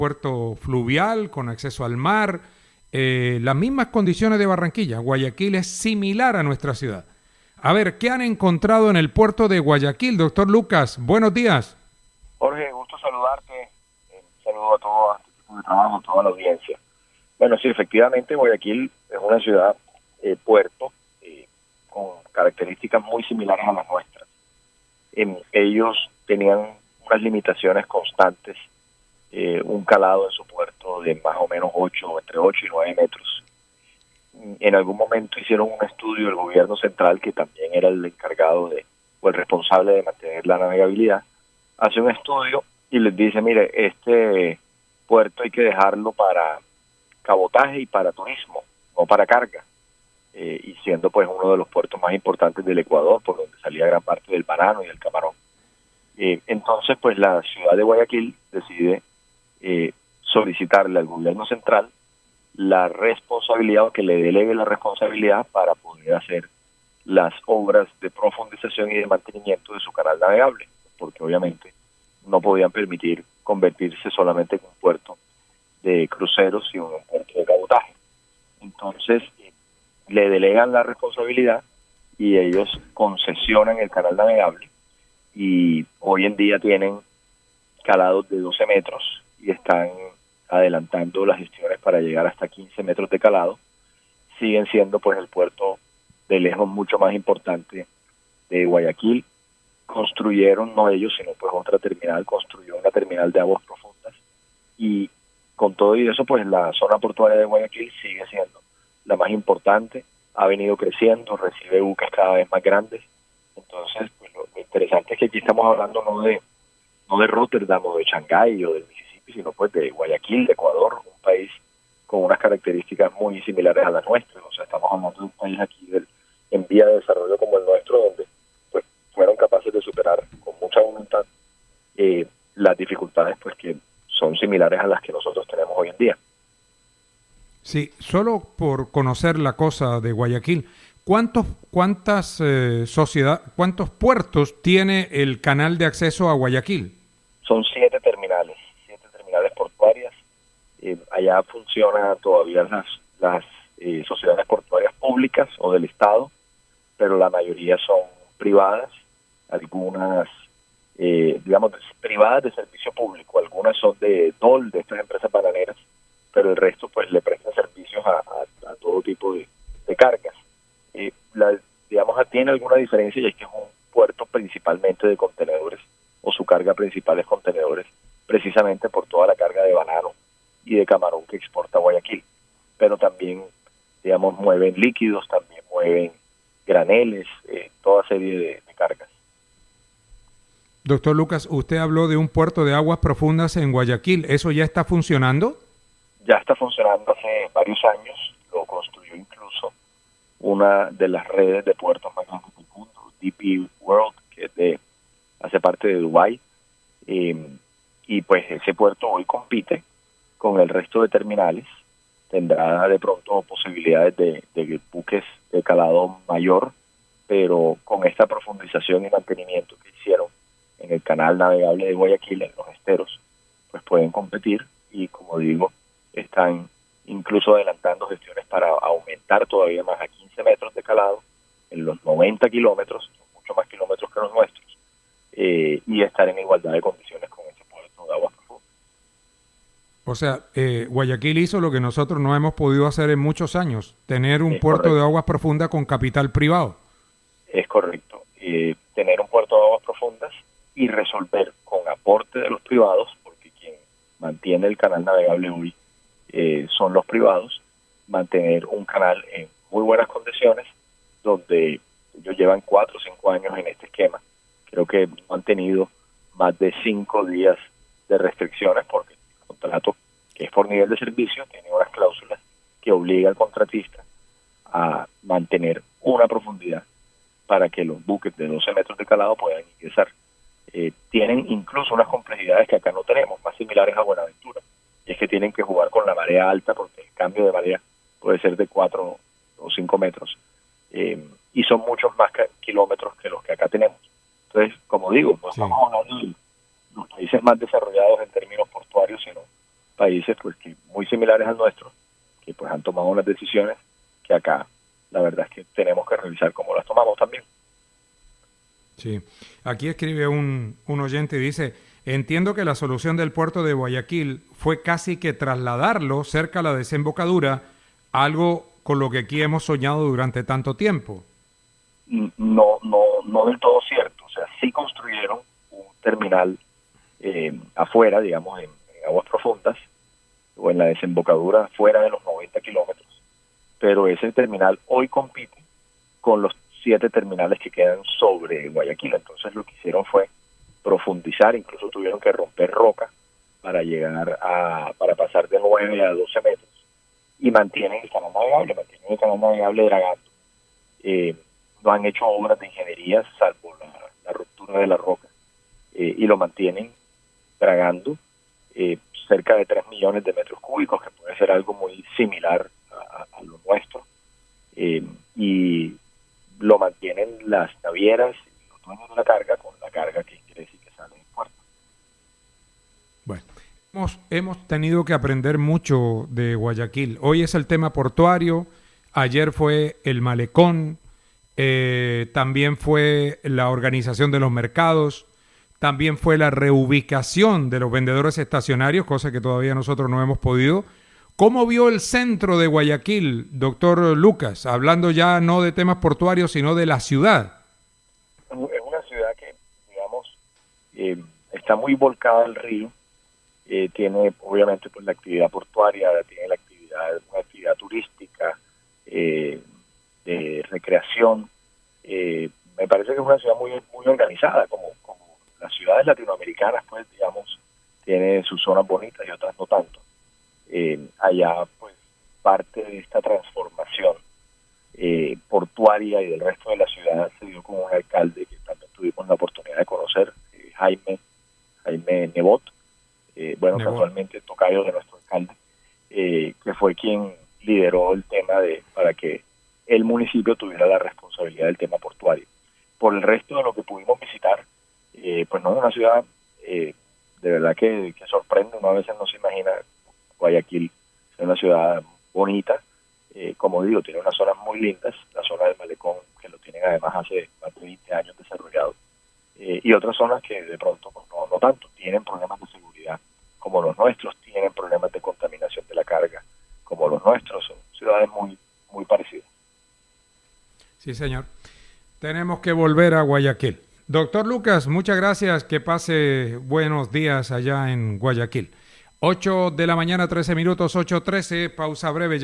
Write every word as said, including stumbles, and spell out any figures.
puerto fluvial con acceso al mar, eh, las mismas condiciones de Barranquilla. Guayaquil es similar a nuestra ciudad. A ver, ¿qué han encontrado en el puerto de Guayaquil, doctor Lucas? Buenos días. Jorge, gusto saludarte. Eh, saludo a todo este equipo de trabajo, a toda la audiencia. Bueno, sí, efectivamente, Guayaquil es una ciudad eh, puerto eh, con características muy similares a las nuestras. Eh, ellos tenían unas limitaciones constantes, eh, un calado en su puerto de más o menos ocho, entre ocho y nueve metros. En algún momento hicieron un estudio del gobierno central, que también era el encargado de, o el responsable de mantener la navegabilidad, hace un estudio y les dice, mire, este puerto hay que dejarlo para cabotaje y para turismo, no para carga, eh, y siendo pues uno de los puertos más importantes del Ecuador, por donde salía gran parte del banano y del camarón. Eh, entonces pues la ciudad de Guayaquil decide eh, solicitarle al gobierno central la responsabilidad, o que le delegue la responsabilidad para poder hacer las obras de profundización y de mantenimiento de su canal navegable, porque obviamente no podían permitir convertirse solamente en un puerto de cruceros y un puerto de cabotaje. Entonces eh, le delegan la responsabilidad y ellos concesionan el canal navegable, y hoy en día tienen calados de doce metros y están adelantando las gestiones para llegar hasta quince metros de calado. Siguen siendo pues el puerto de lejos mucho más importante de Guayaquil. Construyeron, no ellos, sino pues otra terminal, construyó una terminal de aguas profundas, y con todo y eso pues la zona portuaria de Guayaquil sigue siendo la más importante, ha venido creciendo, recibe buques cada vez más grandes. Entonces pues lo, lo interesante es que aquí estamos hablando no de no de Rotterdam o de Shanghái o del Mississippi, sino pues de Guayaquil, de Ecuador, un país con unas características muy similares a las nuestras. O sea, estamos hablando de un país aquí del, en vía de desarrollo como el nuestro, donde pues fueron capaces de superar con mucha voluntad eh, las dificultades pues que son similares a las que nosotros tenemos hoy en día. Sí, solo por conocer la cosa de Guayaquil, ¿cuántos, cuántas eh, sociedad, cuántos puertos tiene el canal de acceso a Guayaquil? Son siete terminales, siete terminales portuarias. Eh, allá funcionan todavía las, las eh, sociedades portuarias públicas o del Estado, pero la mayoría son privadas, algunas, eh, digamos, privadas de servicio público, algunas son de D O L, de estas empresas bananeras, pero el resto pues le prestan servicios a, a, a todo tipo de, de cargas. Eh, la, digamos, tiene alguna diferencia, y es que es un puerto principalmente de contenedores, o su carga principal es contenedores, precisamente por toda la carga de banano y de camarón que exporta Guayaquil, pero también, digamos, mueven líquidos, también mueven graneles, eh, toda serie de, de cargas. Doctor Lucas, usted habló de un puerto de aguas profundas en Guayaquil, ¿eso ya está funcionando? Ya está funcionando hace varios años, lo construyó incluso una de las redes de puertos más grandes del mundo, D P World, que es de, hace parte de Dubái, eh, y pues ese puerto hoy compite con el resto de terminales, tendrá de pronto posibilidades de, de buques de calado mayor, pero con esta profundización y mantenimiento que hicieron en el canal navegable de Guayaquil, en los esteros, pues pueden competir, y como digo, están incluso adelantando gestiones para aumentar todavía más a quince metros de calado en los noventa kilómetros, mucho más kilómetros que los nuestros, eh, y estar en igualdad de condiciones con ese puerto de aguas profundas. O sea, eh, Guayaquil hizo lo que nosotros no hemos podido hacer en muchos años, tener un Es puerto correcto. de aguas profundas con capital privado. Es correcto. Eh, tener un puerto de aguas profundas y resolver con aporte de los privados, porque quien mantiene el canal navegable hoy eh, son los privados, mantener un canal en muy buenas condiciones, donde ellos llevan cuatro o cinco años en este esquema. Creo que no han tenido más de cinco días de restricciones, porque el contrato, que es por nivel de servicio, tiene unas cláusulas que obliga al contratista a mantener una profundidad para que los buques de doce metros de calado puedan ingresar. Eh, tienen incluso unas complejidades que acá no tenemos, más similares a Buenaventura, y es que tienen que jugar con la marea alta, porque el cambio de marea puede ser de cuatro o cinco metros, eh, y son muchos más kilómetros que los que acá tenemos. Entonces, como digo, no Sí. estamos hablando de los países más desarrollados en términos portuarios, sino países pues que muy similares al nuestro, que pues han tomado unas decisiones que acá la verdad es que tenemos que revisar cómo las tomamos también. Sí, aquí escribe un, un oyente y dice, entiendo que la solución del puerto de Guayaquil fue casi que trasladarlo cerca a la desembocadura, algo con lo que aquí hemos soñado durante tanto tiempo. No, no, no del todo cierto. O sea, sí construyeron un terminal eh, afuera, digamos, en, en aguas profundas, o en la desembocadura fuera de los noventa kilómetros, pero ese terminal hoy compite con los siete terminales que quedan sobre Guayaquil. Entonces lo que hicieron fue profundizar, incluso tuvieron que romper roca para llegar a, para pasar de nueve a doce metros, y mantienen el canal navegable, mantienen el canal navegable dragando. Eh, no han hecho obras de ingeniería salvo la, la ruptura de la roca, eh, y lo mantienen dragando eh, cerca de tres millones de metros cúbicos, que puede ser algo muy similar a, a, a lo nuestro, eh, y lo mantienen las navieras y los dueños de la carga con la carga que ingresa y que sale del puerto. Bueno, hemos, hemos tenido que aprender mucho de Guayaquil. Hoy es el tema portuario, ayer fue el malecón, eh, también fue la organización de los mercados, también fue la reubicación de los vendedores estacionarios, cosa que todavía nosotros no hemos podido. ¿Cómo vio el centro de Guayaquil, doctor Lucas? Hablando ya no de temas portuarios, sino de la ciudad. Es una ciudad que, digamos, eh, está muy volcada al río. Eh, tiene, obviamente, pues la actividad portuaria, tiene la actividad, una actividad turística, eh, de recreación. Eh, me parece que es una ciudad muy muy organizada, como, como las ciudades latinoamericanas, pues, digamos, tiene sus zonas bonitas y otras no tanto. Eh, allá pues parte de esta transformación eh, portuaria y del resto de la ciudad se dio con un alcalde que también tuvimos la oportunidad de conocer, eh, Jaime Jaime Nebot, eh, bueno, Nebot. casualmente tocayo de nuestro alcalde, eh, que fue quien lideró el tema de para que el municipio tuviera la responsabilidad del tema portuario. Por el resto de lo que pudimos visitar, eh, pues no es una ciudad eh, de verdad que, que sorprende. Uno a veces no se imagina Guayaquil es una ciudad bonita, eh, como digo, tiene unas zonas muy lindas, la zona del malecón, que lo tienen además hace más de veinte años desarrollado, eh, y otras zonas que de pronto pues, no, no tanto, tienen problemas de seguridad como los nuestros, tienen problemas de contaminación de la carga como los nuestros, son ciudades muy, muy parecidas. Sí, señor. Tenemos que volver a Guayaquil. Doctor Lucas, muchas gracias, que pase buenos días allá en Guayaquil. ocho de la mañana, trece minutos, ocho trece, pausa breve.